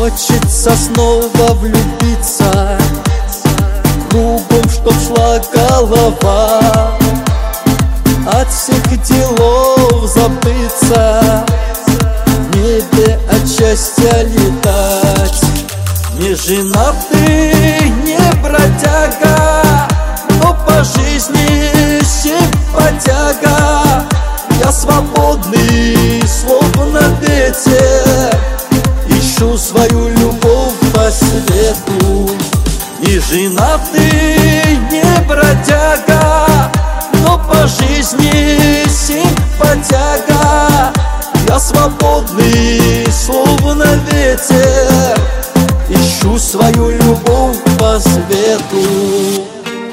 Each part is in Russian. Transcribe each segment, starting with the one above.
Хочется снова влюбиться, кругом чтоб шла голова, от всех делов забыться, в небе от счастья летать. Не женатый, не бродяга, но по жизни симпатяга. Я свободный, словно ветер, ищу свою любовь по свету. Не женатый, не бродяга, но по жизни симпатяга. Я свободный, словно ветер, ищу свою любовь по свету.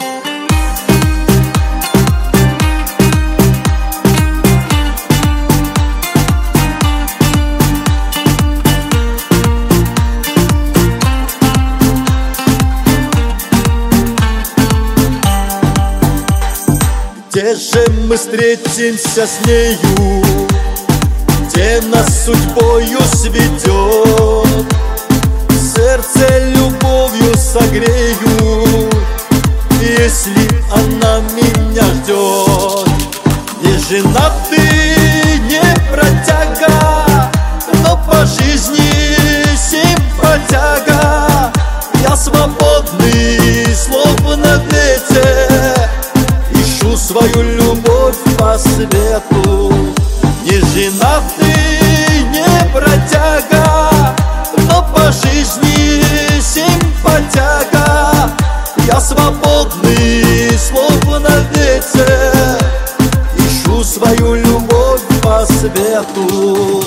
Где же мы встретимся с нею, где нас судьбою сведет? Сердце любовью согрею, если она меня ждет. Не женатый, не бродяга, но по жизни симпатяга. Я свободный, словно ветер, ищу свою любовь по свету. Не женатый, не бродяга, но по жизни симпатяга. Я свободный, словно ветер, ищу свою любовь по свету.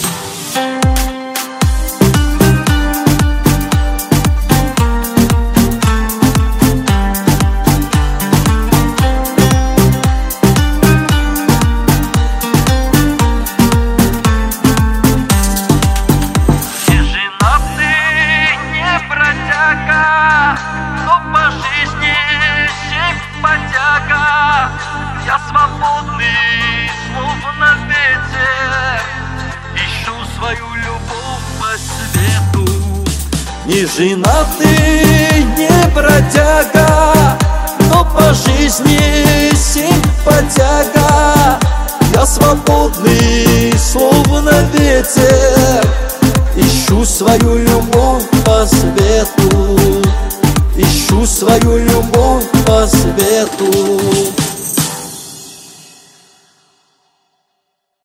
Я свободный, словно ветер, ищу свою любовь по свету. Не женатый, не бродяга, но по жизни симпатяга. Я свободный, словно ветер, ищу свою любовь по свету. Ищу свою любовь по свету.